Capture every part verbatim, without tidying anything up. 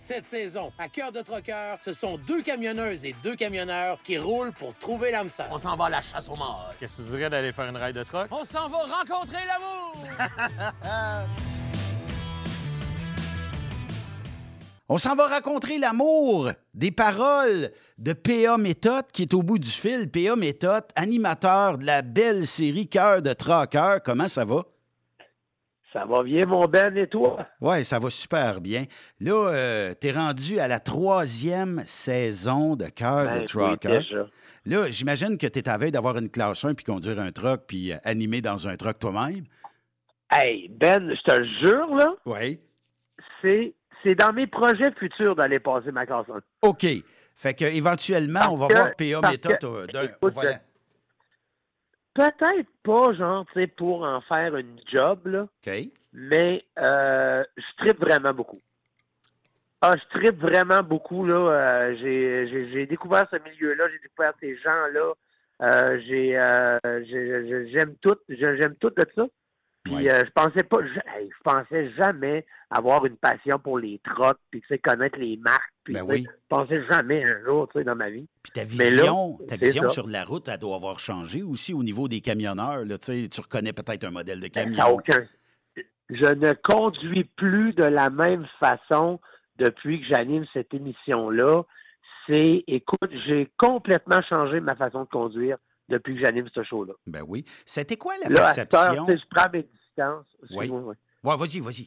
Cette saison, à Cœur de Truckeur, ce sont deux camionneuses et deux camionneurs qui roulent pour trouver l'âme sœur. On s'en va à la chasse aux morts. Qu'est-ce que tu dirais d'aller faire une ride de truck? On s'en va rencontrer l'amour! On s'en va rencontrer l'amour des paroles de P A Méthode qui est au bout du fil. P A Méthode, animateur de la belle série Cœur de Truckeur. Comment ça va? Ça va bien, mon Ben, et toi? Oui, ça va super bien. Là, euh, t'es rendu à la troisième saison de Cœur Ben, de Trucker. oui, déjà. Là, j'imagine que t'es à veille d'avoir une classe un puis conduire un truck puis euh, animer dans un truck toi-même. Hey, Ben, je te jure, là, Oui. c'est, c'est dans mes projets futurs d'aller passer ma classe un. OK. Fait que éventuellement, on va que- voir P A parce Méthode que, euh, d'un- au écoute, volant. Peut-être pas, genre, tu sais, pour en faire une job, là, OK. mais euh, je tripe vraiment beaucoup. Ah, je tripe vraiment beaucoup, là. Euh, j'ai, j'ai, j'ai découvert ce milieu-là, j'ai découvert ces gens-là. Euh, j'ai, euh, j'ai- j'ai- j'aime tout, je- j'aime tout de ça. Puis Ouais. euh, je pensais pas, je, hey, je pensais jamais avoir une passion pour les trottes, puis tu sais, connaître les marques. Puis Ben tu sais, oui. je pensais jamais un jour, tu sais, dans ma vie. Puis ta Mais là, vision, ta c'est vision ça. sur la route, elle doit avoir changé aussi au niveau des camionneurs. Là, tu sais, tu reconnais peut-être un modèle de Ben, ça a camion. aucun. Je ne conduis plus de la même façon depuis que j'anime cette émission-là. C'est, écoute, j'ai complètement changé ma façon de conduire depuis que j'anime ce show-là. Ben oui. C'était quoi la Là, à cette heure, perception? tu sais, je prends mes distances. Oui. Excuse-moi, ouais. Ouais, vas-y, vas-y.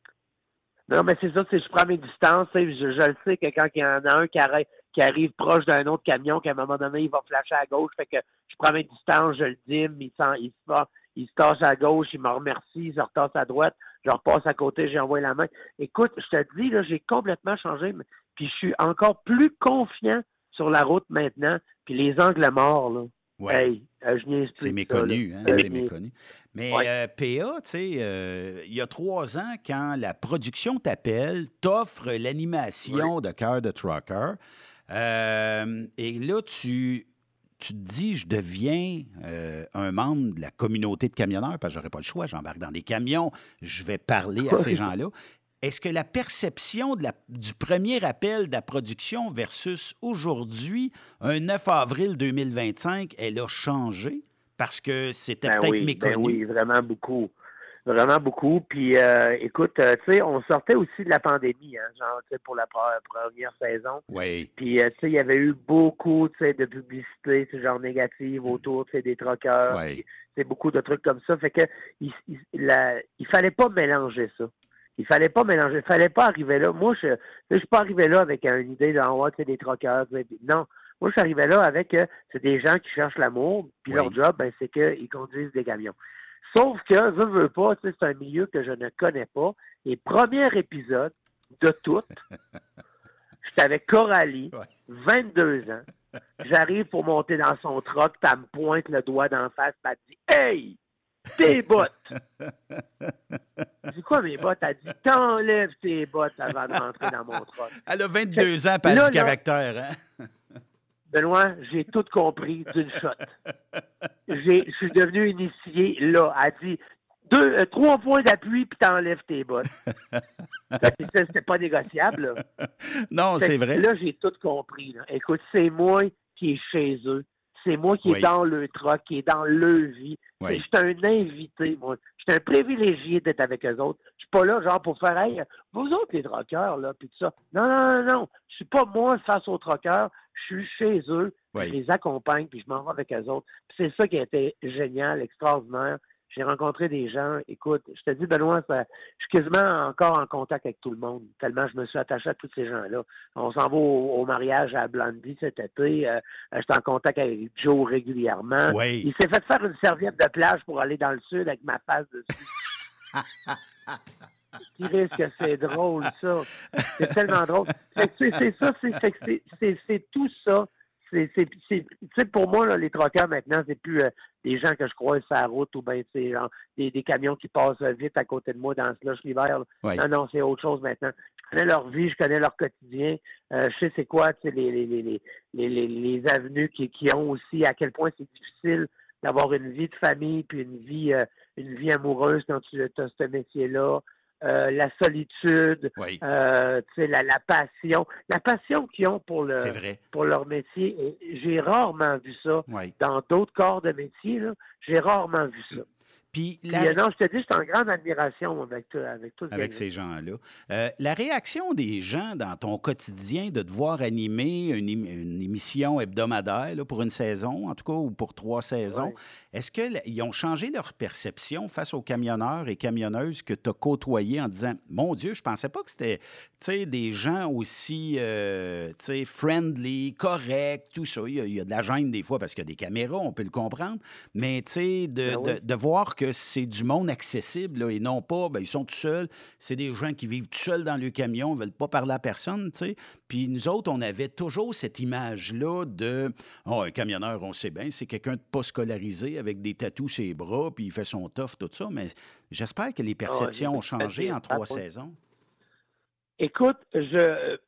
Non, mais c'est ça, c'est je prends mes distances. tu sais, Je, je le sais que quand il y en a un qui arrive, qui arrive proche d'un autre camion, qu'à un moment donné, il va flasher à gauche, fait que je prends mes distances, je le dîme, il, s'en- il, se, va- il se tasse à gauche, il me remercie, il se retasse à droite, je repasse à côté, j'ai envoyé la main. Écoute, je te dis, là, j'ai complètement changé, mais- puis je suis encore plus confiant sur la route maintenant, puis les angles morts, là. Ouais. Hey, euh, je niaise plus C'est de ça, méconnu, là. hein? Euh, C'est méconnu. Mais Ouais. euh, P A, tu sais, euh, il y a trois ans, quand la production t'appelle, t'offre l'animation de Cœur de Trucker. Euh, et là, tu, tu te dis, je deviens euh, un membre de la communauté de camionneurs, parce que j'aurais pas le choix, j'embarque dans des camions, je vais parler à ces gens-là. Est-ce que la perception de la- du premier appel de la production versus aujourd'hui, un neuf avril deux mille vingt-cinq, elle a changé parce que c'était Ben peut-être oui, méconnu? ben oui, vraiment beaucoup. Vraiment beaucoup. Puis, euh, écoute, euh, tu sais, on sortait aussi de la pandémie, hein, genre, tu sais, pour la pre- première saison. Oui. Puis, euh, tu sais, il y avait eu beaucoup, tu sais, de publicité, tu sais, genre négative autour, tu sais, des troqueurs. Oui. Puis, tu sais, beaucoup de trucs comme ça. Fait que, il, il, la- il fallait pas mélanger ça. Il fallait pas mélanger. Il fallait pas arriver là. Moi, je, tu sais, je suis pas arrivé là avec euh, une idée d'en ouais, tu sais, des troqueurs. tu sais, puis non. Moi, je suis arrivé là avec, euh, c'est des gens qui cherchent l'amour, puis Oui. leur job, ben, c'est qu'ils conduisent des camions. Sauf que, je veux pas, tu sais, c'est un milieu que je ne connais pas. Et premier épisode de tout, j'étais avec Coralie, Ouais. vingt-deux ans. J'arrive pour monter dans son truck, puis elle me pointe le doigt d'en face, puis elle dit « Hey! Tes bottes! » Je dis « Quoi, mes bottes? » Elle dit « T'enlèves tes bottes avant de rentrer dans mon truck. » Elle a vingt-deux ans, puis elle Là, a du là- caractère. Hein? Benoît, j'ai tout compris d'une shot. J'ai- Je suis devenu initié là. Elle dit deux, euh, trois points d'appui, puis t'enlèves tes bottes. Fait que ça, c'était pas négociable. Là. Non, Fait c'est que vrai. Là, j'ai tout compris. Là. Écoute, c'est moi qui est chez eux. C'est moi qui Oui. est dans le truck, qui est dans leur vie. Oui. Je suis un invité, moi. Je suis un privilégié d'être avec eux autres. Je suis pas là, genre, pour faire, hey, vous autres, les troqueurs, là, puis tout ça. Non, non, non, non. Je suis pas moi face aux troqueurs. Je suis chez eux. Oui. Je les accompagne, puis je m'en vais avec eux autres. Puis c'est ça qui a été génial, extraordinaire. J'ai rencontré des gens. Écoute, je te dis, Benoît, ça- je suis quasiment encore en contact avec tout le monde, tellement je me suis attaché à tous ces gens-là. On s'en va au, au mariage à Blondie cet été. Euh, J'étais en contact avec Joe régulièrement. Oui. Il s'est fait faire une serviette de plage pour aller dans le sud avec ma face dessus. Qui risque que c'est drôle, ça. C'est tellement drôle. Fait que c'est c'est ça, c'est fait que c'est- c'est c'est tout ça. C'est, c'est, c'est- tu sais, pour moi, là, les troqueurs, maintenant, c'est plus euh, des gens que je croise sur la route ou bien, tu sais, genre, des, des camions qui passent euh, vite à côté de moi dans ce slush l'hiver. là. Oui. Non, non, c'est autre chose maintenant. Je connais leur vie, je connais leur quotidien. Euh, je sais c'est quoi, tu sais, les, les, les, les, les, les, les avenues qui, qui ont aussi, à quel point c'est difficile d'avoir une vie de famille puis une vie, euh, une vie amoureuse quand tu as ce métier-là. euh, la solitude, Oui. euh, tu sais, la, la passion, la passion qu'ils ont pour le C'est vrai. pour leur métier. Et j'ai rarement vu ça Oui. dans d'autres corps de métier. Là, j'ai rarement vu ça. Puis, Puis, la... euh, non, je te dis, je suis en grande admiration avec, tout- avec tout ce avec gang-là. ces gens-là. Euh, la réaction des gens dans ton quotidien de devoir animer une, ém- une émission hebdomadaire là, pour une saison, en tout cas, ou pour trois saisons, Ouais. est-ce qu'ils ont changé leur perception face aux camionneurs et camionneuses que tu as côtoyés en disant « Mon Dieu, je pensais pas que c'était tu sais, des gens aussi euh, tu sais, friendly, corrects, tout ça. Il y, a, il y a de la gêne des fois parce qu'il y a des caméras, on peut le comprendre, mais tu sais, de, Ben oui. de, de voir que c'est du monde accessible là, et non pas, ben, ils sont tout seuls. C'est des gens qui vivent tout seuls dans le camion, ne veulent pas parler à personne, tu sais. Puis nous autres, on avait toujours cette image-là de oh, un camionneur, on sait bien, c'est quelqu'un de pas scolarisé avec des tatous sur les bras, puis il fait son tough, tout ça. Mais j'espère que les perceptions Ah, ont changé en ah, trois oui. saisons. Écoute, je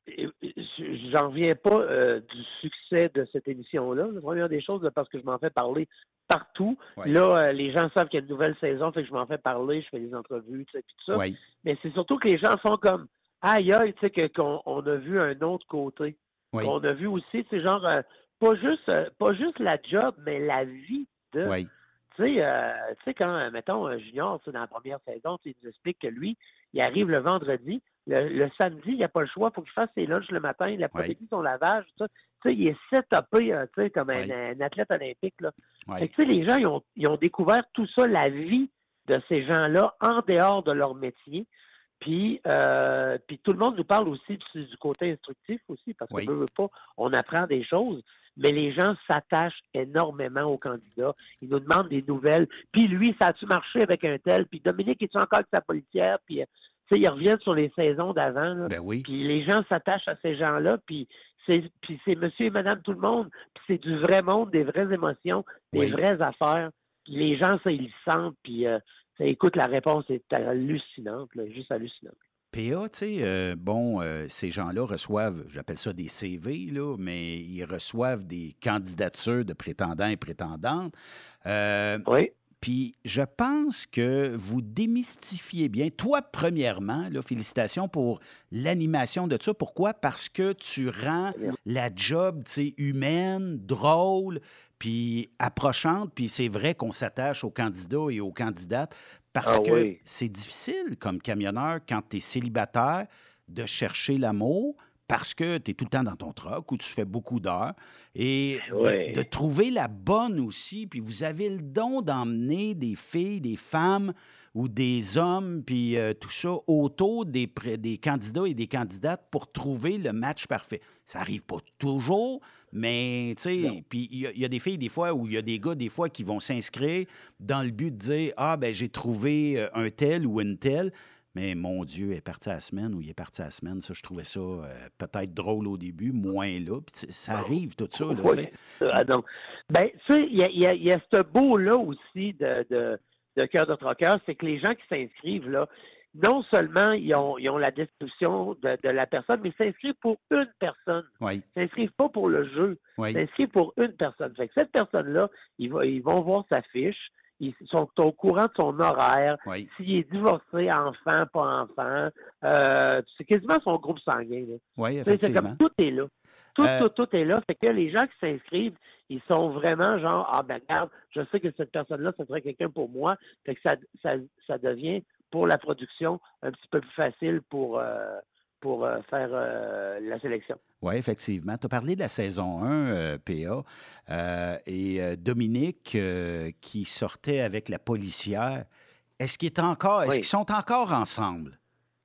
je- j'en reviens pas euh, du succès de cette émission-là. La première des choses, là, parce que je m'en fais parler partout. Oui. Là, euh, les gens savent qu'il y a une nouvelle saison, fait que je m'en fais parler, je fais des entrevues, tu sais, puis tout ça. Oui. Mais c'est surtout que les gens font comme aïe aïe, tu sais, que- qu'on on a vu un autre côté. Oui. Qu'on a vu aussi, c'est genre euh, pas juste euh, pas juste la job, mais la vie de. Oui. Tu sais, euh, tu sais, quand, euh, mettons, un junior, tu sais, dans la première saison, tu sais, il nous explique que lui, il arrive le vendredi, le, le samedi, il n'a pas le choix, il faut qu'il fasse ses lunchs le matin, l'après-midi, son lavage, tout ça. Tu sais, il est setupé, euh, tu sais, comme un, Oui. un athlète olympique, là. Oui. Fait que, tu sais, les gens, ils ont, ils ont découvert tout ça, la vie de ces gens-là, en dehors de leur métier. Puis, euh, puis tout le monde nous parle aussi du, du côté instructif aussi, parce Oui. que veut, veut pas, on apprend des choses, mais les gens s'attachent énormément aux candidats. Ils nous demandent des nouvelles. Puis lui, ça a-tu marché avec un tel? Puis Dominique, est-tu encore avec sa policière? Puis, euh, tu sais, ils reviennent sur les saisons d'avant. Là. Ben oui. Puis les gens s'attachent à ces gens-là. Puis c'est, puis c'est monsieur et madame tout le monde. Puis c'est du vrai monde, des vraies émotions, des Oui. vraies affaires. Puis les gens, ça, ils le sentent. Puis, euh, ça, écoute, la réponse est hallucinante, là, juste hallucinante. P A, tu sais, euh, bon, euh, ces gens-là reçoivent, j'appelle ça des C V, là, mais ils reçoivent des candidatures de prétendants et prétendantes. Euh, Oui. Puis je pense que vous démystifiez bien. Toi, premièrement, là, félicitations pour l'animation de ça. Pourquoi? Parce que tu rends la job, tu sais, humaine, drôle, puis approchante. Puis c'est vrai qu'on s'attache aux candidats et aux candidates parce Ah que oui. c'est difficile comme camionneur quand tu es célibataire de chercher l'amour parce que tu es tout le temps dans ton truck ou tu fais beaucoup d'heures et de- Oui. de, trouver la bonne aussi. Puis vous avez le don d'emmener des filles, des femmes ou des hommes, puis euh, tout ça autour des, pré- des candidats et des candidates pour trouver le match parfait. Ça arrive pas toujours, mais tu sais, Non. puis il y, a- il y a des filles des fois ou il y a des gars des fois qui vont s'inscrire dans le but de dire « Ah, ben j'ai trouvé euh, un tel ou une telle ». Mais mon Dieu, il est parti à la semaine ou il est parti à la semaine. Ça, je trouvais ça euh, peut-être drôle au début, moins là. Puis tu sais, ça arrive, tout ça. Là, tu Oui. sais. Ah, donc, ben, tu sais, il y a, il y a- il y a ce beau-là aussi de, de, de Cœur de Troqueur, c'est que les gens qui s'inscrivent, là, non seulement ils ont, ils ont la description de, de la personne, mais ils s'inscrivent pour une personne. Oui, Ils s'inscrivent pas pour le jeu. oui, Ils s'inscrivent pour une personne. Fait que cette personne-là, ils, va- ils vont voir sa fiche. Ils sont au courant de son horaire. oui, S'il est divorcé, enfant, pas enfant. Euh, c'est quasiment son groupe sanguin. Là. oui, Tu sais, C'est effectivement. comme tout est là. Tout, Euh, tout, tout est là. Fait que les gens qui s'inscrivent, ils sont vraiment genre, ah ben regarde, je sais que cette personne-là, ce serait quelqu'un pour moi. Fait que ça, ça, ça devient, pour la production, un petit peu plus facile pour, euh, pour euh, faire euh, la sélection. Oui, effectivement. Tu as parlé de la saison un, euh, P A, euh, et euh, Dominique euh, qui sortait avec la policière. Est-ce qu'ils est encore, est-ce Oui. qu'ils sont encore ensemble?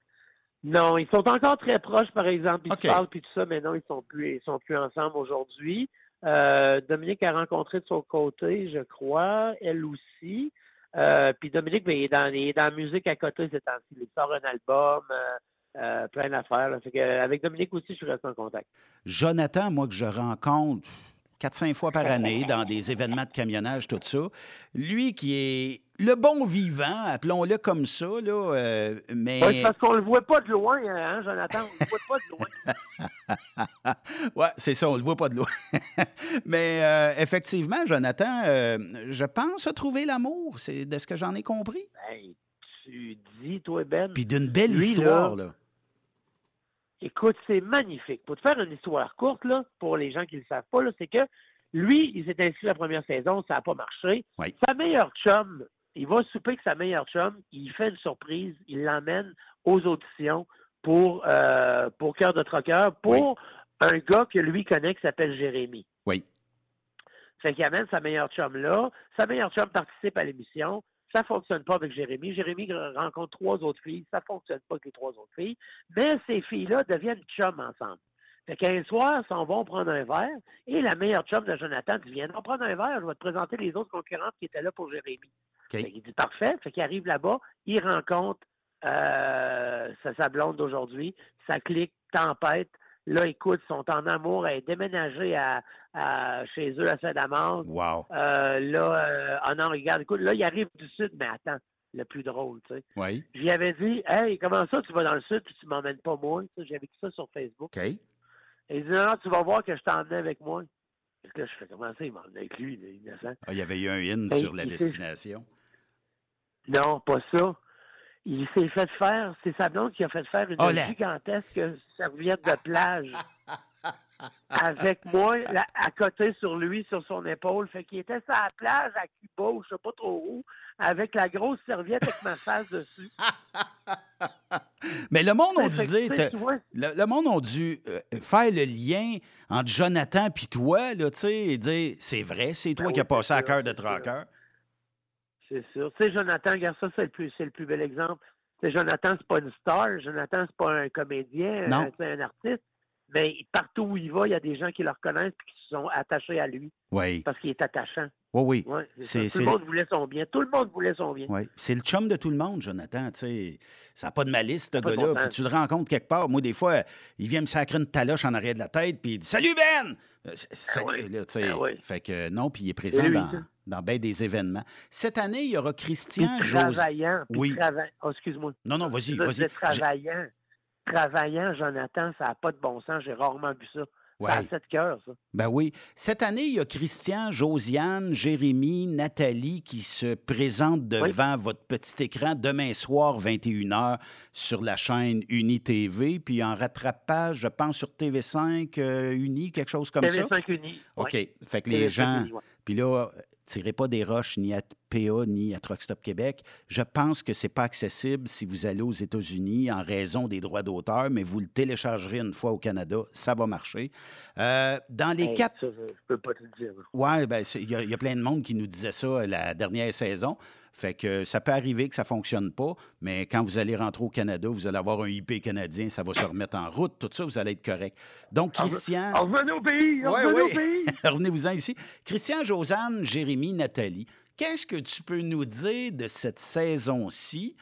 Non, ils sont encore très proches, par exemple. Ils OK. se parlent puis tout ça, mais non, ils sont plus, ils sont plus ensemble aujourd'hui. Euh, Dominique a rencontré de son côté, je crois, elle aussi. Euh, puis Dominique, ben, il, est dans, il est dans la musique à côté ces temps-ci. Il sort un album, euh, euh, plein d'affaires. Là. Fait que, euh, avec Dominique aussi, je suis resté en contact. Jonathan, moi, que je rencontre quatre cinq fois par année dans des événements de camionnage, tout ça, lui qui est le bon vivant, appelons-le comme ça, là, euh, mais... Ouais, c'est parce qu'on le voit pas de loin, hein, Jonathan? On le voit pas de loin. Oui, c'est ça, on le voit pas de loin. Mais euh, effectivement, Jonathan, euh, je pense a trouvé l'amour, c'est de ce que j'en ai compris. Hey, tu dis dit, toi, Ben. Puis d'une belle Lui, histoire, là. là. Écoute, c'est magnifique. Pour te faire une histoire courte, là, pour les gens qui ne le savent pas, là, c'est que lui, il s'est inscrit la première saison, ça n'a pas marché. Oui. Sa meilleure chum, il va souper avec sa meilleure chum, il fait une surprise, il l'emmène aux auditions pour, euh, pour Cœur de Troqueur, pour oui. un gars que lui connaît qui s'appelle Jérémy. Oui. Fait qu'il amène sa meilleure chum là. Sa meilleure chum participe à l'émission. Ça ne fonctionne pas avec Jérémy. Jérémy rencontre trois autres filles. Ça ne fonctionne pas avec les trois autres filles. Mais ces filles-là deviennent chums ensemble. Fait qu'un soir, ils s'en vont prendre un verre. Et la meilleure chum de Jonathan dit, viens prendre un verre. Je vais te présenter les autres concurrentes qui étaient là pour Jérémy. Okay. Fait qu'il dit, parfait. Fait qu'il arrive là-bas. Il rencontre euh, sa, sa blonde d'aujourd'hui. Ça clique, tempête. Là, écoute, ils sont en amour. Elle est déménagée à, à, chez eux à Saint-Damas. Wow. Euh, là, euh, oh non, regarde, écoute, là, il arrive du sud, mais attends, le plus drôle, tu sais. Oui. J'y avais dit, hey, comment ça, tu vas dans le sud puis tu m'emmènes pas moi? J'avais écrit ça sur Facebook. OK. Et il dit, non, non, tu vas voir que je t'emmène avec moi. Et là, je fais, comment ça, il m'emmène avec lui, là, innocent? Ah, il y avait eu un in hey, sur la destination. Non, pas ça. Il s'est fait faire, c'est sa blonde qui a fait faire une oh, gigantesque serviette de plage avec moi là, à côté sur lui, sur son épaule. Fait qu'il était sur la plage à Cuba, ou je sais pas trop où, avec la grosse serviette avec ma face dessus. Mais le monde a dû fait, dire, le, le monde a dû euh, faire le lien entre Jonathan et toi, là, tu sais, et dire, c'est vrai, c'est toi ben qui oui, as passé à Cœur de Troqueur. C'est sûr. Tu sais, Jonathan, regarde ça, c'est le plus, c'est le plus bel exemple. Tu sais, Jonathan, c'est pas une star. Jonathan, c'est pas un comédien, non. c'est un artiste. Mais partout où il va, il y a des gens qui le reconnaissent et qui sont attachés à lui. Oui. Parce qu'il est attachant. Oui, oui. Ouais, c'est, tout le monde voulait son bien. Tout le monde voulait son bien. Oui. C'est le chum de tout le monde, Jonathan. Tu sais, ça n'a pas de malice, ce gars-là. Puis tu le rencontres quelque part. Moi, des fois, il vient me sacrer une taloche en arrière de la tête, puis il dit « Salut, Ben! » Salut, ah oui. là, tu sais. Ah oui. Fait que non, puis il est présent lui, dans, dans bien des événements. Cette année, il y aura Christian José. Travaillant. Oui. Trava... Oh, excuse-moi. Non, non, vas-y, je vas-y. Travaillant. Je... Travaillant, Jonathan, ça n'a pas de bon sens. J'ai rarement vu ça. Ouais. Ça a sept cœurs, ça. Ben oui. Cette année, il y a Christian, Josiane, Jérémy, Nathalie qui se présentent devant oui. votre petit écran demain soir, vingt et une heures, sur la chaîne Uni T V. Puis en rattrapage, je pense, sur T V cinq euh, Uni, quelque chose comme T ça. T V cinq Uni. OK. Oui. Fait que les gens. Uni, ouais. Puis là, tirez pas des roches ni à P A ni à Truck Stop Québec. Je pense que c'est pas accessible si vous allez aux États-Unis en raison des droits d'auteur, mais vous le téléchargerez une fois au Canada, ça va marcher. Euh, dans les hey, quatre... Ça, je peux pas te le dire. Oui, bien, il y, y a plein de monde qui nous disait ça la dernière saison. Fait que ça peut arriver que ça ne fonctionne pas, mais quand vous allez rentrer au Canada, vous allez avoir un I P canadien, ça va se remettre en route, tout ça, vous allez être correct. Donc, Christian... Revenez au pays! Revenez ouais, au pays! Revenez-vous-en ici. Christian, Josiane, Jérémy, Nathalie, qu'est-ce que tu peux nous dire de cette saison-ci?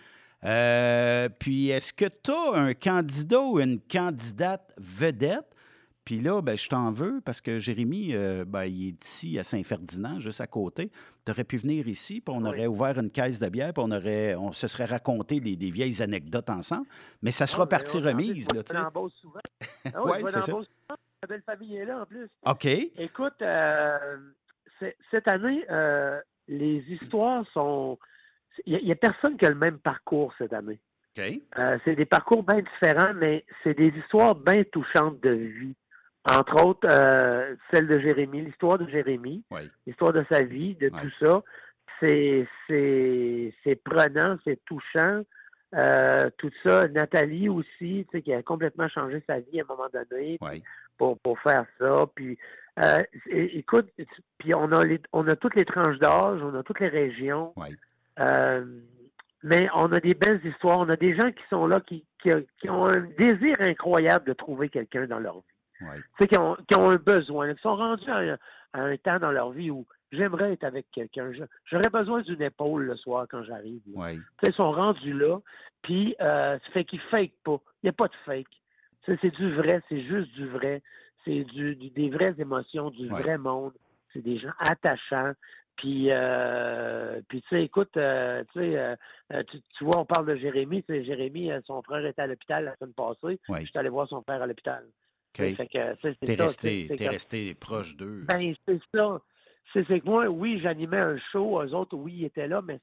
Euh, puis, est-ce que tu as un candidat ou une candidate vedette? Puis là, ben, je t'en veux parce que Jérémy, euh, ben, il est ici à Saint-Ferdinand, juste à côté. Tu aurais pu venir ici, puis on oui. aurait ouvert une caisse de bière, puis on, aurait, on se serait raconté des, des vieilles anecdotes ensemble. Mais ça sera ah, partie on, remise. Je vais dans Beauce souvent. Ah oui, ouais, je vais dans Beauce souvent. Ma belle famille est là, en plus. OK. Écoute, euh, cette année, euh, les histoires sont... Il n'y a, a personne qui a le même parcours cette année. OK. Euh, c'est des parcours bien différents, mais c'est des histoires bien touchantes de vie. Entre autres, euh, celle de Jérémy, l'histoire de Jérémy, oui. l'histoire de sa vie, de oui. tout ça. C'est, c'est, c'est prenant, c'est touchant. Euh, tout ça. Nathalie aussi, tu sais, qui a complètement changé sa vie à un moment donné oui. pour, pour faire ça. Puis, euh, écoute, puis on a, les, on a toutes les tranches d'âge, on a toutes les régions. Oui. Euh, mais on a des belles histoires. On a des gens qui sont là, qui, qui, qui ont un désir incroyable de trouver quelqu'un dans leur vie. Oui. Tu sais, qui ont, qui ont un besoin, qui sont rendus à un, à un temps dans leur vie où j'aimerais être avec quelqu'un. J'aurais besoin d'une épaule le soir quand j'arrive. Oui. Tu sais, ils sont rendus là, puis euh, ça fait qu'ils ne fake pas. Il n'y a pas de fake. Tu sais, c'est du vrai, c'est juste du vrai. C'est du, du, des vraies émotions, du oui. vrai monde. C'est des gens attachants. Puis, euh, puis tu sais, écoute, euh, tu sais, euh, tu, tu vois, on parle de Jérémy. Tu sais, Jérémy, son frère était à l'hôpital la semaine passée. Oui. Je suis allé voir son père à l'hôpital. Okay. Fait que, c'est, c'est t'es ça, resté, c'est, t'es comme... resté proche d'eux. Ben, c'est ça. C'est, c'est que moi, oui, j'animais un show. Eux autres, oui, ils étaient là, mais c'est,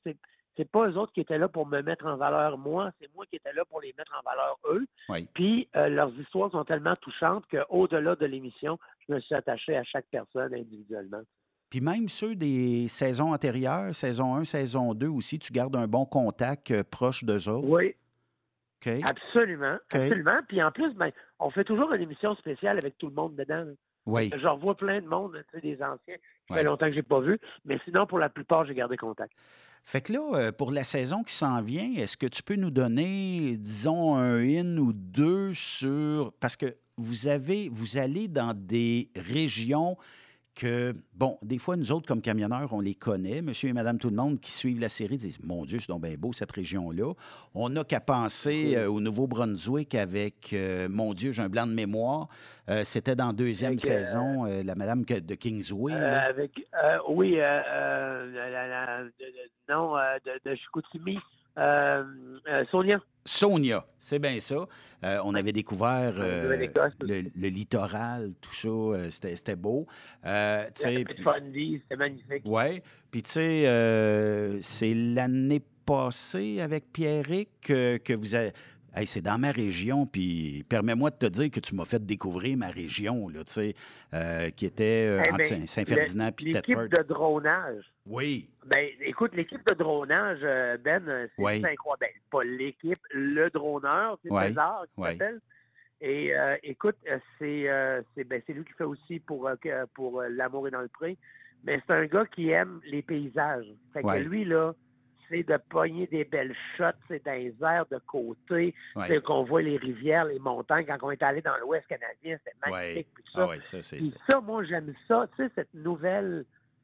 c'est pas eux autres qui étaient là pour me mettre en valeur moi, c'est moi qui étais là pour les mettre en valeur eux. Oui. Puis euh, leurs histoires sont tellement touchantes qu'au-delà de l'émission, je me suis attaché à chaque personne individuellement. Puis même ceux des saisons antérieures, saison un, saison deux aussi, tu gardes un bon contact euh, proche d'eux autres? Oui. OK. Absolument, OK. absolument. Puis en plus, ben, on fait toujours une émission spéciale avec tout le monde dedans. là. Oui. Je revois plein de monde, tu sais, des anciens. Ça Ouais. fait longtemps que j'ai pas vu. Mais sinon, pour la plupart, j'ai gardé contact. Fait que là, euh, pour la saison qui s'en vient, est-ce que tu peux nous donner, disons, un in ou deux sur... Parce que vous avez, vous allez dans des régions que, bon, des fois, nous autres, comme camionneurs, on les connaît. Monsieur et madame tout le monde qui suivent la série disent « Mon Dieu, c'est donc bien beau, cette région-là. » On n'a qu'à penser euh, au Nouveau-Brunswick avec euh, Mon Dieu, j'ai un blanc de mémoire. Euh, C'était dans la deuxième Avec, euh, saison, euh, la madame que- de Kingsway. Euh, là. avec, euh, oui, euh, euh, la, la- la- de, de- non, euh, de, de Chicoutimi, euh, euh, Sonia. Sonia, c'est bien ça. Euh, on avait découvert En euh, Nouvelle-Écosse. le, le littoral, tout ça, euh, c'était c'était beau. Euh, tu sais, La Fundy, c'était magnifique. ouais. Puis tu sais, euh, c'est l'année passée avec Pierrick que, que vous avez... Hey, c'est dans ma région, puis permets-moi de te dire que tu m'as fait découvrir ma région, là, tu sais, euh, qui était euh, Eh entre ben, Saint- Saint-Ferdinand puis L'équipe Thetford. de dronage. Oui, Ben, écoute, l'équipe de dronage, euh, Ben, euh, c'est Oui. juste incroyable. Ben, pas l'équipe, le droneur, c'est Oui. César qui Oui. s'appelle. Et euh, écoute, euh, c'est euh, c'est ben, c'est lui qui fait aussi pour, euh, que- pour euh, L'amour est dans le pré. Mais c'est un gars qui aime les paysages. Fait que Ouais. lui, là, c'est de pogner des belles shots, c'est dans les airs de côté, oui. c'est qu'on voit les rivières, les montagnes. Quand on est allé dans l'Ouest canadien, c'était magnifique. Oui. puis tout ça. Ah oui, ça, c'est... Puis ça, moi, j'aime ça. Tu sais, cette nouvelle,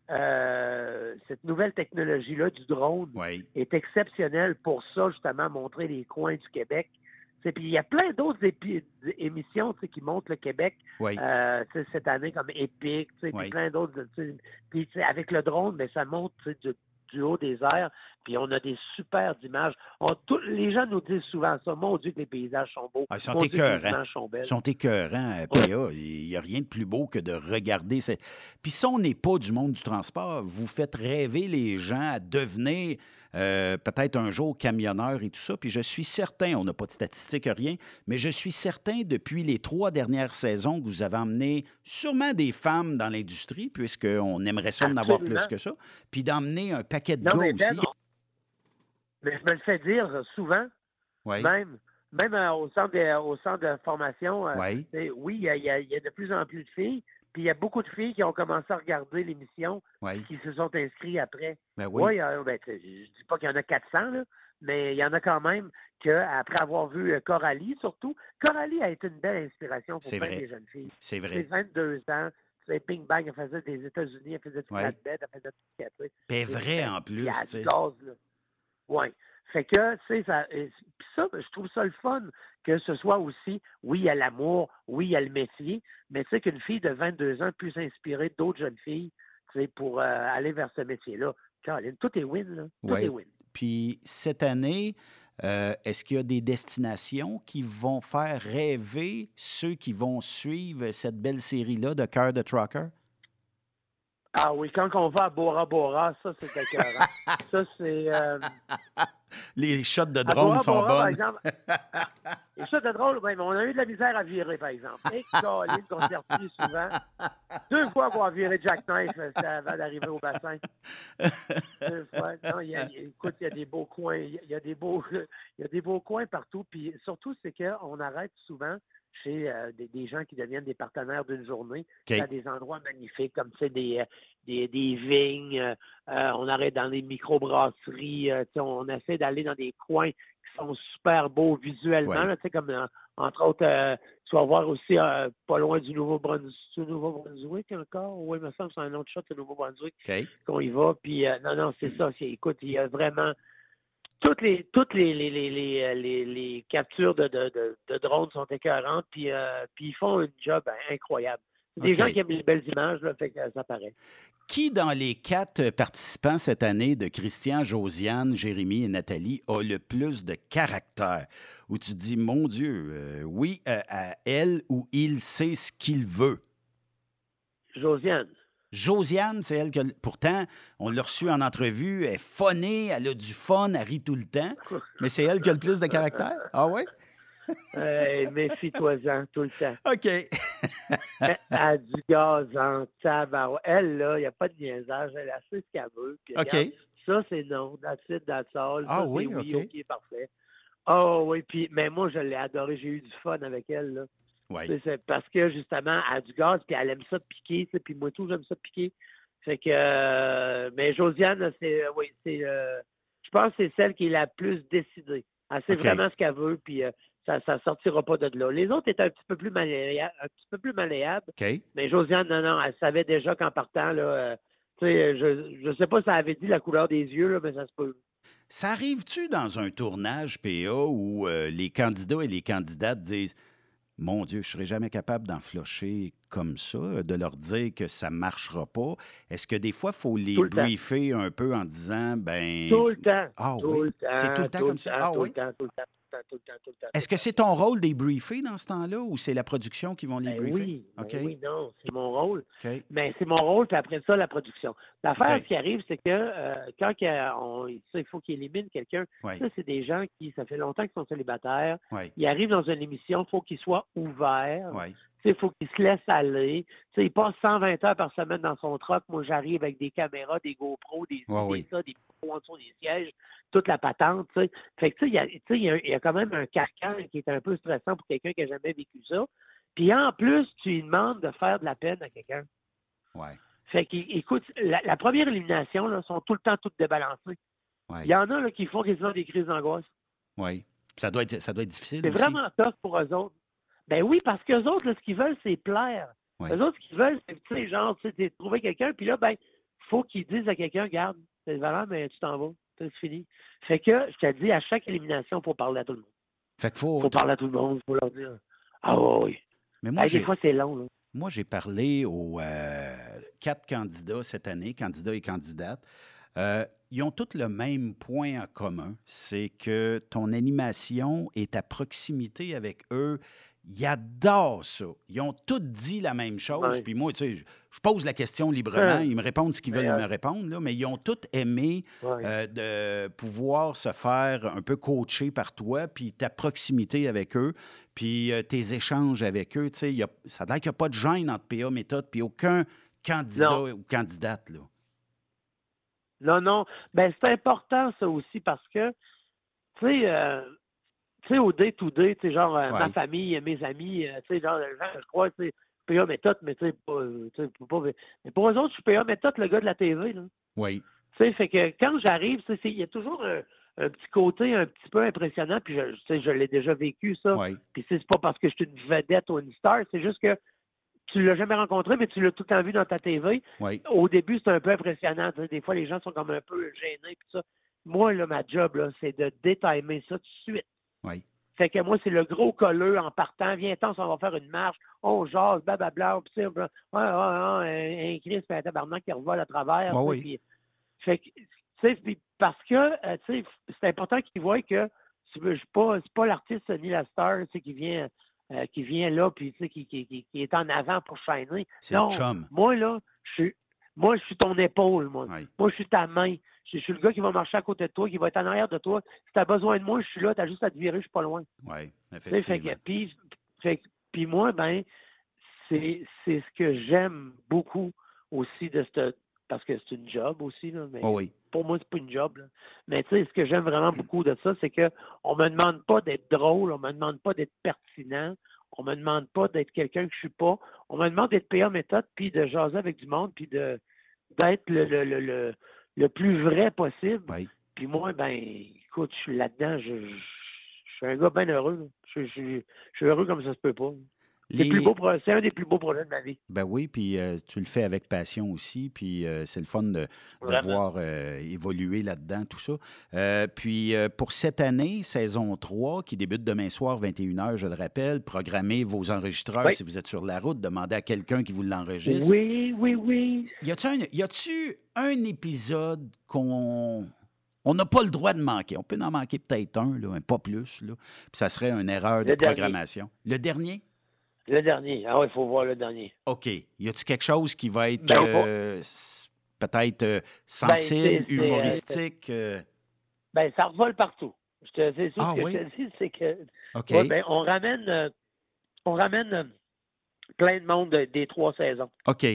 euh, cette nouvelle technologie-là du drone Oui, est exceptionnelle pour ça, justement, montrer les coins du Québec. Tu sais, puis il y a plein d'autres épi- émissions tu sais, qui montrent le Québec oui, euh, tu sais, cette année comme Épique, tu sais, puis Oui. plein d'autres. tu sais. Puis tu sais, avec le drone, ben, ça monte tu sais, du, du haut des airs, puis on a des super images. On- tout- les gens nous disent souvent ça. Mon Dieu, que les paysages sont beaux. Ah, ils sont Mon Dieu, que les écœurants. images sont belles. Ils sont écœurants, euh, P A. Il n'y a rien de plus beau que de regarder. ces- Puis si on n'est pas du monde du transport, vous faites rêver les gens à devenir euh, peut-être un jour camionneur et tout ça. Puis je suis certain, on n'a pas de statistiques, rien, mais je suis certain depuis les trois dernières saisons que vous avez emmené sûrement des femmes dans l'industrie, puisqu'on aimerait ça en avoir plus Absolument. que ça, puis d'emmener un paquet de Non, gars mais aussi. Ben, on- mais je me le fais dire euh, souvent, Oui, même, même euh, au, centre de, au centre de formation. euh, oui, tu sais, oui, il y, a- il y a- il y a de plus en plus de filles, puis il y a beaucoup de filles qui ont commencé à regarder l'émission, oui. qui se sont inscrits après. Ben oui. Oui, euh, ben, tu sais, je ne dis pas qu'il y en a quatre cents, là, mais il y en a quand même qu'après avoir vu euh, Coralie, surtout, Coralie a été une belle inspiration pour C'est plein vrai. des jeunes filles. C'est C'est vrai. vingt-deux ans, tu sais, Ping Bang, elle faisait des États-Unis, elle faisait du Ouais. flatbed, elle faisait du skate, tu sais. Puis elle est vrai en Puis plus, elle tu sais. gaz, là. Oui. Fait que, tu sais, ça, et- puis ça, ben, je trouve ça le fun que ce soit aussi, oui, il y a l'amour, oui, il y a le métier, mais tu sais qu'une fille de vingt-deux ans puisse inspirer d'autres jeunes filles, tu sais, pour euh, aller vers ce métier-là. Caroline, tout est win, là. Tout Ouais. est win. Puis cette année, euh, est-ce qu'il y a des destinations qui vont faire rêver ceux qui vont suivre cette belle série-là de Cœur de Trucker? Ah oui, quand on va à Bora Bora, ça, c'est écœurant. Ça, c'est... euh, Les shots de à drone Bora sont Bora, par bonnes. exemple, et ça, de drôle, ouais, mais on a eu de la misère à virer, par exemple. Et Caroline, qu'on s'est repris souvent. Deux fois avoir viré Jackknife euh, c'est avant d'arriver au bassin. Deux fois. Non, il y a, il y a- écoute, il y a des beaux coins. Il y a, il y a des beaux, il y a des beaux coins partout. Puis surtout, c'est qu'on arrête souvent chez euh, des, des gens qui deviennent des partenaires d'une journée OK. à des endroits magnifiques, comme tu sais, des, euh, des, des vignes. euh, euh, on arrête dans les microbrasseries. euh, tu sais, on essaie d'aller dans des coins qui sont super beaux visuellement. Ouais. là, tu sais, comme euh, entre autres, euh, tu vas voir aussi euh, pas loin du Nouveau-Brunswick, Nouveau-Brunswick encore. Oui, il me semble que c'est un autre shot, le Nouveau-Brunswick, OK. qu'on y va. Puis euh, non, non, c'est ça. c'est- Écoute, il y a vraiment toutes les toutes les les, les, les, euh, les- les captures de, de, de, de drones sont écœurantes, puis, euh, puis ils font un job incroyable. C'est des OK. gens qui aiment les belles images, là, fait que ça paraît. Qui dans les quatre participants cette année de Christian, Josiane, Jérémy et Nathalie a le plus de caractère? Où tu te dis, mon Dieu, euh, oui, euh, à elle ou il sait ce qu'il veut. Josiane. Josiane, c'est elle que... Pourtant, on l'a reçue en entrevue, elle est phonée, elle a du fun, elle rit tout le temps, mais c'est elle qui a le plus de caractère. Ah ouais? Hey, méfie-toi-en tout le temps. OK. Elle a du gaz en tabarouette. Elle, là, il n'y a pas de niaisage. Elle a fait ce qu'elle veut. Puis, OK. regarde, ça, c'est non. That's it, that's all. Ah Ça, oui, c'est OK. OK, parfait. Ah oui, puis, mais moi, je l'ai adoré. J'ai eu du fun avec elle, là. Oui. C'est, c'est parce que, justement, elle a du gaz, puis elle aime ça piquer, tu sais, puis moi, tout, j'aime ça piquer. Fait que, euh, mais Josiane, c'est, euh, oui, c'est, euh, je pense que c'est celle qui est la plus décidée. Elle sait OK. vraiment ce qu'elle veut, puis euh, ça ne sortira pas de là. Les autres étaient un petit peu plus malléables, un petit peu plus malléables, OK. mais Josiane, non, non, elle savait déjà qu'en partant, là, euh, tu sais, je ne sais pas si elle avait dit la couleur des yeux, là, mais ça se peut. Ça arrive-tu dans un tournage P A où euh, les candidats et les candidates disent « Mon Dieu, je ne serais jamais capable d'en flusher comme ça, de leur dire que ça ne marchera pas. » Est-ce que des fois, il faut les Tout le temps. briefer un peu en disant « ben Tout le temps. Ah tout oui? le temps. C'est tout le temps comme ça? Ah tout oui? le temps, tout le temps, tout le temps, tout le temps, tout le temps. Est-ce que c'est ton rôle de les briefer dans ce temps-là ou c'est la production qui vont les Ben briefer? oui, ben OK. oui, non, c'est mon rôle. OK. Mais c'est mon rôle, puis après ça, la production. L'affaire, OK. ce qui arrive, c'est que euh, quand il, y a- on, ça, il faut qu'il élimine quelqu'un, Oui. ça, c'est des gens qui, ça fait longtemps qu'ils sont célibataires. Oui. Ils arrivent dans une émission, il faut qu'ils soient ouverts. Oui. Il faut qu'ils se laissent aller. T'sais, il passe cent vingt heures par semaine dans son truck. Moi, j'arrive avec des caméras, des GoPro, des, Ouais, des, oui. ça, des micros en dessous des sièges, toute la patente. T'sais. Fait que, tu sais, il y a- tu sais, il y, a- il y a quand même un carcan qui est un peu stressant pour quelqu'un qui n'a jamais vécu ça. Puis en plus, tu lui demandes de faire de la peine à quelqu'un. Oui. Fait qu'écoute, la, la première élimination, là, sont tout le temps toutes débalancées. Oui. Il y en a là, qui font quasiment des crises d'angoisse. Oui. Ça doit être, ça doit être difficile C'est aussi. vraiment tough pour eux autres. Ben oui, parce qu'eux autres, là, ce qu'ils veulent, c'est plaire. Oui. Eux autres, ce qu'ils veulent, c'est, tu sais, genre, tu sais, c'est trouver quelqu'un, puis là, ben, faut qu'ils disent à quelqu'un, regarde, c'est valable, mais tu t'en vas, c'est fini. Fait que, je te dis, à chaque élimination, il faut parler à tout le monde. Fait qu'il Il faut... faut parler à tout le monde, il faut leur dire, ah ouais, oui. Mais moi, Hey, des j'ai... fois, c'est long, là. Moi, j'ai parlé aux euh, quatre candidats cette année, candidats et candidates. Euh, ils ont tous le même point en commun, c'est que ton animation est à proximité avec eux. Ils adorent ça. Ils ont tous dit la même chose. Ouais. Puis moi, tu sais, je, je pose la question librement. Ouais. Ils me répondent ce qu'ils veulent Ouais. me répondre, là, mais ils ont tous aimé Ouais. euh, de pouvoir se faire un peu coacher par toi, puis ta proximité avec eux, puis euh, tes échanges avec eux. Tu sais, il y a- ça a l'air qu'il n'y a pas de gêne entre P A Méthode puis aucun candidat Non. ou candidate. Là. Non, non. Ben, c'est important, ça aussi, parce que, tu sais, euh, tu sais, au day-to-day, tu sais, genre, euh, Ouais. ma famille, mes amis, euh, tu sais, genre, les gens, je crois, tu sais, P A méthode, mais tu sais, pas, euh, tu sais, pas- pas- mais pour eux autres, je suis P A méthode, le gars de la T V, là. Oui. Tu sais, fait que quand j'arrive, tu sais, c'est- il y a toujours un, un petit côté un petit peu impressionnant, puis je, tu sais, je l'ai déjà vécu, ça. Oui. Puis c'est pas parce que je suis une vedette ou une star, c'est juste que tu l'as jamais rencontré, mais tu l'as tout le temps vu dans ta T V. Oui. Au début, c'est un peu impressionnant. Tu sais, des fois, les gens sont comme un peu gênés. Puis ça. Moi, là, ma job, là, c'est de détimer ça tout de suite. Oui. Fait que moi, c'est le gros colleux en partant. Viens-t'en, on va faire une marche. On jase, blablabla. Puis, tu sais, ouais, ouais, ouais, un, un Chris, puis un tabarnak qui revole à travers. Ouais, tu sais, oui. puis- fait que, tu sais, puis parce que, euh, tu sais, c'est important qu'ils voient que tu veux, je suis pas, c'est pas l'artiste ni la star, tu sais, qui vient, euh, qui vient là, puis, tu sais, qui, qui, qui, qui est en avant pour shiner. C'est Non, le chum. moi, là, je suis, moi, je suis ton épaule, moi. Oui. Moi, je suis ta main. Je, je suis le gars qui va marcher à côté de toi, qui va être en arrière de toi. Si tu as besoin de moi, je suis là, tu as juste à te virer, je suis pas loin. Oui, Tu sais, fait effectivement. que, puis, fait que- puis moi, ben, c'est c'est ce que j'aime beaucoup aussi de cette. Parce que c'est une job aussi, là, mais Oh oui. pour moi, c'est pas une job. Là. Mais tu sais, ce que j'aime vraiment beaucoup de ça, c'est que on me demande pas d'être drôle, on me demande pas d'être pertinent, on me demande pas d'être quelqu'un que je suis pas. On me demande d'être P A méthode, puis de jaser avec du monde, puis de d'être le, le, le, le, le plus vrai possible. Oui. Puis moi, ben, écoute, je suis là-dedans, je, je, je suis un gars bien heureux. là. Je, je, je suis heureux comme ça se peut pas. C'est, Les- plus beau pro- c'est un des plus beaux projets de ma vie. Ben oui, puis euh, tu le fais avec passion aussi, puis euh, c'est le fun de, de Vraiment. voir euh, évoluer là-dedans, tout ça. Euh, puis euh, pour cette année, saison trois, qui débute demain soir, vingt et une heures, je le rappelle, programmez vos enregistreurs Oui. si vous êtes sur la route, demandez à quelqu'un qui vous l'enregistre. Oui, oui, oui. Y a-tu un, y a-tu un épisode qu'on on n'a pas le droit de manquer? On peut en manquer peut-être un, là, mais pas plus, là. Puis ça serait une erreur de Le dernier. programmation. Le dernier? Le dernier. Ah oui, il faut voir le dernier. OK. Y a-t-il quelque chose qui va être Ben, euh, s- peut-être euh, sensible, c'est- c'est, humoristique? euh? Ben, ça revole partout. Je te, c'est sûr Ah ce que oui? je te dis, c'est que OK. ouais, ben, on ramène euh, on ramène euh, plein de monde de- des trois saisons. OK.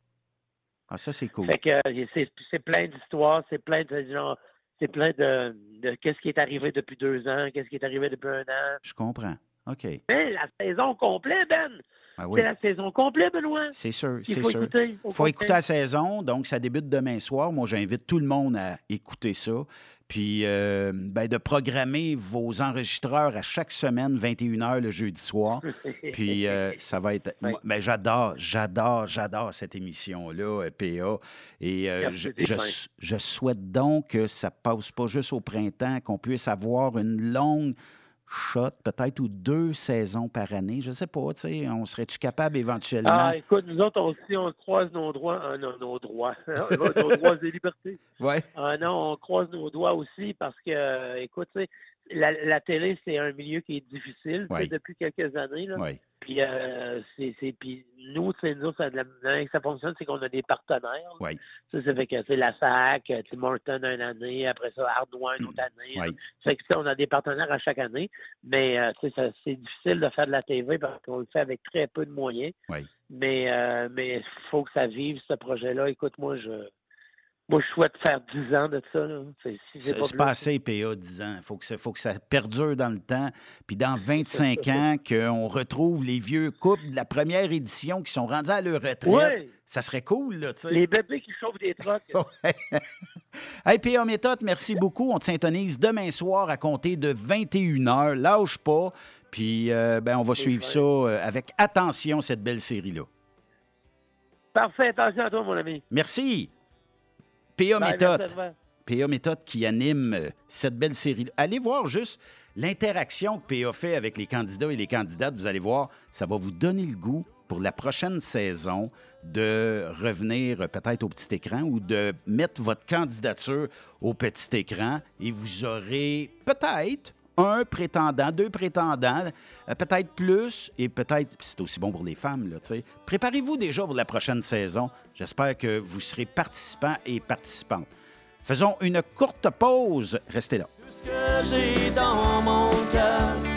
Ah, ça, c'est cool. Fait que euh, c'est, c'est plein d'histoires, c'est plein de genre, c'est plein de, de qu'est-ce qui est arrivé depuis deux ans, qu'est-ce qui est arrivé depuis un an. Je comprends. OK. Mais la saison complète, Ben! Ah oui. C'est la saison complète, Benoît! C'est sûr, Il c'est faut sûr. écouter. Il faut complet. écouter la saison, donc ça débute demain soir. Moi, j'invite tout le monde à écouter ça. Puis, euh, ben, de programmer vos enregistreurs à chaque semaine, vingt et une heures le jeudi soir. Puis, euh, ça va être... Oui. moi, ben, j'adore, j'adore, j'adore cette émission-là, euh, P A. Et euh, Merci, je, c'est je, bien. je souhaite donc que ça passe pas juste au printemps, qu'on puisse avoir une longue shot, peut-être, ou deux saisons par année. Je sais pas, tu sais, on serait-tu capable éventuellement... Ah, écoute, nous autres aussi, on croise nos droits. Ah, non, nos droits. nos droits et libertés. Ouais. Ah non, on croise nos doigts aussi parce que, euh, écoute, tu sais, la, la télé, c'est un milieu qui est difficile tu sais, Oui. depuis quelques années. Là. Oui. Puis, euh, c'est, c'est, puis nous, tu sais, nous, ça, de la manière que ça fonctionne, c'est qu'on a des partenaires. là. Oui. Ça, ça fait que c'est la S A C, tu sais, Morton une année, après ça, Ardois une autre année. Oui. Ça fait que, tu sais, on a des partenaires à chaque année, mais euh, tu sais, ça- c'est difficile de faire de la T V parce qu'on le fait avec très peu de moyens. Oui. Mais euh, mais il faut que ça vive, ce projet-là. Écoute, moi, je moi je souhaite faire dix ans de ça. Là. C'est, si c'est C'est pas c'est plus. pas assez, P A, dix ans. Il faut que, ça, faut que ça perdure dans le temps. Puis dans vingt-cinq ans, qu'on retrouve les vieux couples de la première édition qui sont rendus à leur retraite. Ouais. Ça serait cool, là, tu sais. Les bébés qui chauffent des trucks. Ouais. Hey, P A Méthode, merci beaucoup. On te syntonise demain soir à compter de vingt et une heures. Lâche pas. Puis, euh, ben, on va C'est suivre vrai. ça euh, avec attention, cette belle série-là. Parfait, attention à toi, mon ami. Merci. P A Bye, Méthode. merci à toi. P A Méthode qui anime euh, cette belle série. Allez voir juste l'interaction que P A fait avec les candidats et les candidates. Vous allez voir, ça va vous donner le goût pour la prochaine saison de revenir euh, peut-être au petit écran ou de mettre votre candidature au petit écran et vous aurez peut-être un prétendant, deux prétendants, euh, peut-être plus et peut-être, c'est aussi bon pour les femmes, là, tu sais. Préparez-vous déjà pour la prochaine saison. J'espère que vous serez participants et participantes. Faisons une courte pause. Restez là. Ce que j'ai dans mon cœur,